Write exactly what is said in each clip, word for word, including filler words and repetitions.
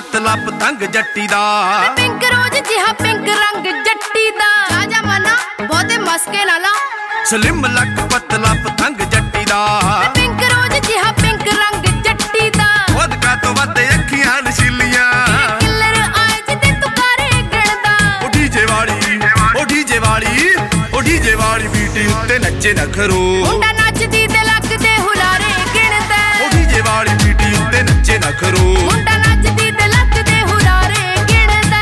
ਪਤਲਾ ਪਤੰਗ ਜੱਟੀ ਦਾ ਪਿੰਕ ਰੋਜ਼ ਜਿਹਾ ਪਿੰਕ ਰੰਗ ਜੱਟੀ ਦਾ ਰਾਜਾ ਮਨਾ ਬਹੁਤੇ ਮਸਕੇ ਨਾਲਾ ਸਲਿਮ ਲੱਕ ਪਤਲਾ ਪਤੰਗ ਜੱਟੀ ਦਾ ਪਿੰਕ ਰੋਜ਼ ਜਿਹਾ ਪਿੰਕ ਰੰਗ ਜੱਟੀ ਦਾ ਵਦਕਾ ਤੋਂ ਵੱਧ ਅੱਖੀਆਂ ਨਸ਼ੀਲੀਆਂ ਕਿੱਲਰ ਆਏ ਜਿੱਤੇ ਤੂੰ ਕਾਰੇ ਗਿਣਦਾ ਉਹ ਡੀਜੇ ਵਾਲੀ ਉਹ ਡੀਜੇ ਵਾਲੀ ਉਹ ਡੀਜੇ ਵਾਲੀ ਬੀਟੀ ਉੱਤੇ ਨੱਚੇ ਨਖਰੋ ਮੁੰਡਾ ਨੱਚਦੀ ਤੇ ਲੱਗਦੇ ਹੁਲਾਰੇ ਗਿਣਦਾ ਉਹ ਡੀਜੇ ਵਾਲੀ ਬੀਟੀ ਉੱਤੇ ਨੱਚੇ ਨਖਰੋ ਮੁੰਡਾ ਨੱਚਦੀ ਤੇ ਲੱਗਦੇ ਹੁਲਾਰੇ ਗਿਣਦਾ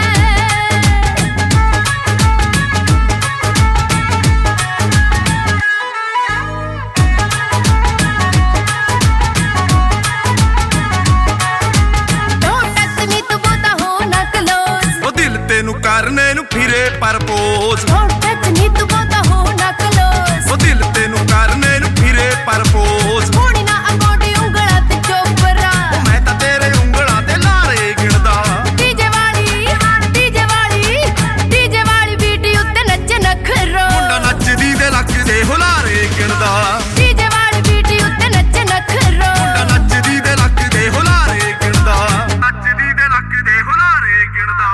Don't touch me ਤੂੰ ਬਹੁਤਾ ਹੋ ਨਾ close ਉਹ ਦਿਲ ਤੈਨੂੰ ਕਰਨੇ ਨੂੰ ਫਿਰੇ ਪਰਪੋਜ਼ Don't touch me ਤੂੰ ਬਹੁਤਾ ਹੋ ਨਾ close ਉਹ ਦਿਲ ਤੈਨੂੰ ਕਰਨੇ ਨੂੰ ਫਿਰੇ ਪਰਪੋਜ਼ ਹੋਣੀ ਨਾ ਅਗੋਡੀ ਉਂਗਲਾਂ ਤੇ ਚੋਪਰਾ ਉਹ ਮੈਂ ਤਾਂ ਤੇਰੇ ਉਂਗਲਾਂ ਤੇ ਲਾਰੇ ਗਿਣਦਾ ਡੀਜੇ ਵਾਲੀ ਡੀਜੇ ਵਾਲੀ ਡੀਜੇ ਵਾਲੀ ਬੀਟੀ ਉੱਤੇ ਨੱਚੇ ਨਖਰੋ ਮੁੰਡਾ ਨੱਚਦੀ ਦੇ ਲੱਕ ਦੇ ਹੁਲਾਰੇ ਗਿਣਦਾ ਡੀਜੇ ਵਾਲੀ ਬੀਟੀ ਉੱਤੇ ਨੱਚੇ ਨਖਰੋ ਮੁੰਡਾ ਨੱਚਦੀ ਦੇ ਲੱਕ ਦੇ ਹੁਲਾਰੇ ਗਿਣਦਾ ਨੱਚਦੀ ਦੇ ਲੱਕ ਦੇ ਹੁਲਾਰੇ ਗਿਣਦਾ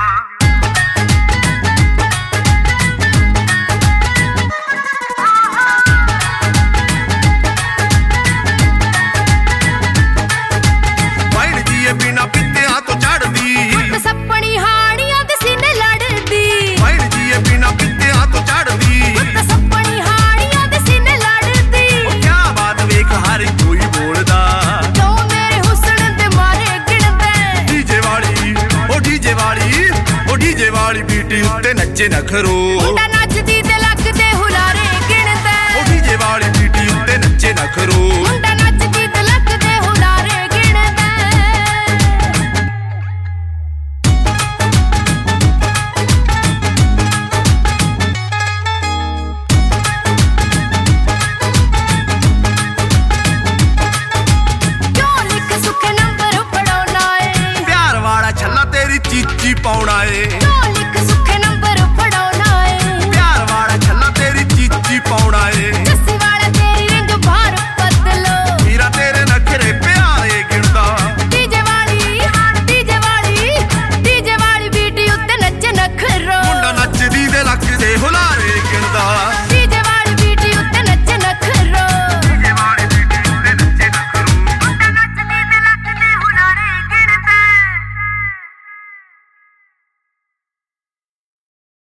ਵਾਈਨ ਜੀਏ ਬਿਨਾ ਪਿੱਤਿਆਂ ਤੋਂ ਚੜਦੀ ਸੱਪਣੀ ਹਾਣੀਆਂ ਦੇ ਸੀਨੇ ਲੜਦੀ ਵਾਈਨ ਜੀਏ ਬਿਨਾ ਪਿੱਤਿਆਂ ਤੋਂ ਚੜਦੀ ਪੁੱਤ ਸੱਪਣੀ ਹਾਣੀਆਂ ਦੇ ਸੀਨੇ ਲੜਦੀ ਉਹ ਕਿਆ ਬਾਤ ਵੇਖ ਹਰ ਕੋਈ ਬੋਲਦਾ ਕਿਉਂ ਮੇਰੇ ਹੁਸਨ ਤੇ ਮਾਰੇ ਗਿਣਦੇ ਡੀਜੇ ਵਾਲੀ ਉਹ ਡੀਜੇ ਵਾਲੀ ਉਹ ਡੀਜੇ ਵਾਲੀ ਬੀਟੀ ਉੱਤੇ ਨੱਚੇ ਨਖਰੋ ਮੁੰਡਾ ਨੱਚਦੀ ਤੇ ਲੱਗਦੇ ਹੁਲਾਰੇ ਗਿਣਦੇ ਉਹ ਡੀਜੇ ਵਾਲੀ ਬੀਟੀ ਉੱਤੇ ਨੱਚੇ ਨਖਰੋ ਮੁੰਡਾ ਨੱਚਦੀ ਤੇ ਲੱਗਦੇ ਹੁਲਾਰੇ ਗਿਣਦੇ ਕਿਉਂ ਲਿਖ ਸੁੱਕੇ ਨੰਬਰ ਪੜਾਉਣਾ ਏ ਪਿਆਰ ਵਾਲਾ ਛੱਲਾ ਤੇਰੀ ਚੀਚੀ ਪਾਉਣਾ ਏ ਕਿਉਂ